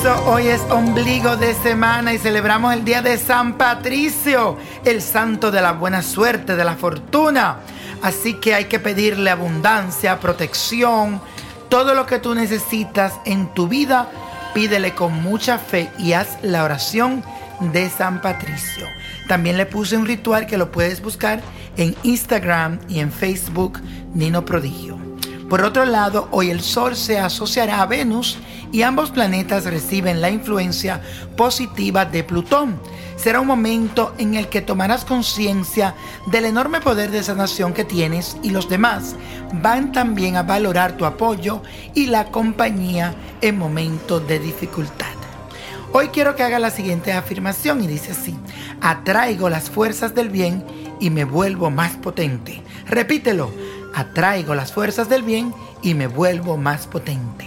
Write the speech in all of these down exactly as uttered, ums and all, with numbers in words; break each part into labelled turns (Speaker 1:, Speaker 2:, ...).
Speaker 1: eso, hoy es ombligo de semana y celebramos el día de San Patricio, el santo de la buena suerte, de la fortuna. Así que hay que pedirle abundancia, protección, todo lo que tú necesitas en tu vida, pídele con mucha fe y haz la oración de San Patricio. También le puse un ritual que lo puedes buscar en Instagram y en Facebook, Nino Prodigio. Por otro lado, hoy el Sol se asociará a Venus y ambos planetas reciben la influencia positiva de Plutón. Será un momento en el que tomarás conciencia del enorme poder de sanación que tienes y los demás van también a valorar tu apoyo y la compañía en momentos de dificultad. Hoy quiero que haga la siguiente afirmación y dice así: atraigo las fuerzas del bien y me vuelvo más potente. Repítelo: atraigo las fuerzas del bien y me vuelvo más potente.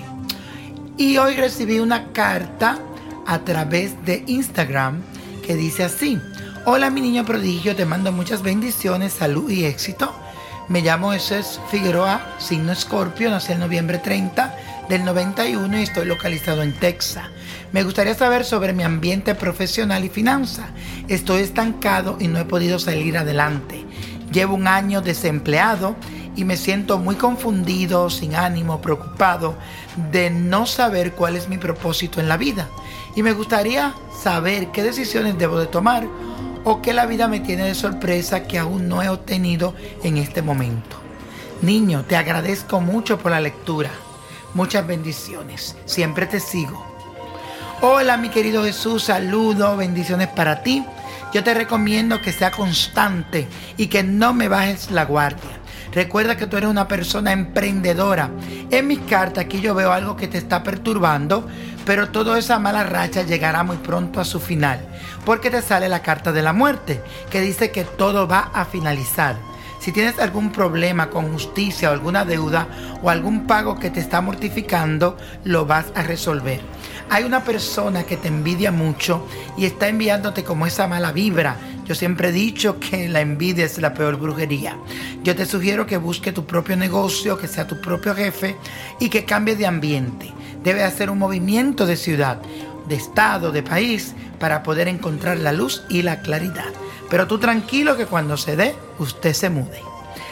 Speaker 1: Y hoy recibí una carta a través de Instagram que dice así: hola mi niño prodigio, te mando muchas bendiciones, salud y éxito. Me llamo Jesús Figueroa, signo Escorpio, nací el noviembre treinta del noventa y uno y estoy localizado en Texas. Me gustaría saber sobre mi ambiente profesional y finanzas. Estoy estancado y no he podido salir adelante. Llevo un año desempleado y me siento muy confundido, sin ánimo, preocupado de no saber cuál es mi propósito en la vida. Y me gustaría saber qué decisiones debo de tomar o qué la vida me tiene de sorpresa que aún no he obtenido en este momento. Niño, te agradezco mucho por la lectura. Muchas bendiciones. Siempre te sigo. Hola, mi querido Jesús. Saludos, bendiciones para ti. Yo te recomiendo que sea constante y que no me bajes la guardia. Recuerda que tú eres una persona emprendedora. En mis cartas aquí yo veo algo que te está perturbando, pero toda esa mala racha llegará muy pronto a su final, porque te sale la carta de la muerte, que dice que todo va a finalizar. Si tienes algún problema con justicia o alguna deuda o algún pago que te está mortificando, lo vas a resolver. Hay una persona que te envidia mucho y está enviándote como esa mala vibra. Yo siempre he dicho que la envidia es la peor brujería. Yo te sugiero que busques tu propio negocio, que sea tu propio jefe y que cambies de ambiente. Debes hacer un movimiento de ciudad, de estado, de país para poder encontrar la luz y la claridad. Pero tú tranquilo que cuando se dé, usted se mude.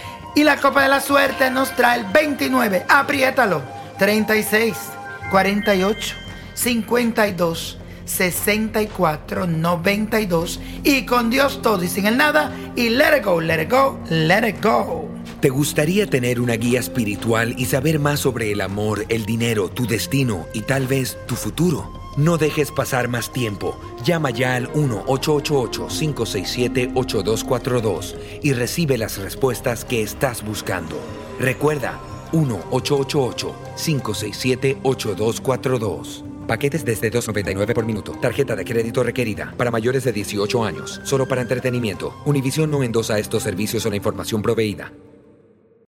Speaker 1: Y la copa de la suerte nos trae el veintinueve, apriétalo, treinta y seis, cuarenta y ocho, cincuenta y dos, sesenta y cuatro, noventa y dos. Y con Dios todo y sin el nada. Y let it go, let it go, let it go.
Speaker 2: ¿Te gustaría tener una guía espiritual y saber más sobre el amor, el dinero, tu destino y tal vez tu futuro? No dejes pasar más tiempo. Llama ya al uno ocho ocho ocho, cinco seis siete, ocho dos cuatro dos y recibe las respuestas que estás buscando. Recuerda, uno ocho ocho ocho, cinco seis siete, ocho dos cuatro dos. Paquetes desde dos noventa y nueve por minuto. Tarjeta de crédito requerida para mayores de dieciocho años. Solo para entretenimiento. Univision no endosa estos servicios o la información proveída.